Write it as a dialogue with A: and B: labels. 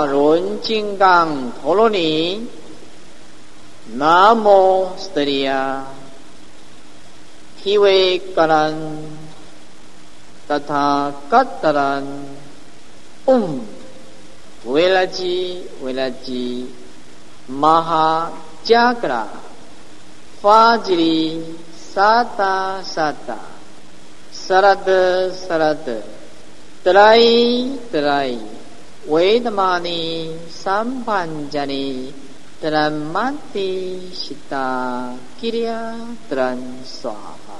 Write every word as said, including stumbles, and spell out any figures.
A: 大轮金刚陀罗尼，南无斯特利亚，提维嘎兰，达他嘎达兰，嗡，维拉吉维拉吉，玛哈加格拉，法吉里萨达萨达，萨拉德萨拉德，德莱德莱。维达玛尼三班加尼德兰曼蒂西达吉利亚德兰萨哈。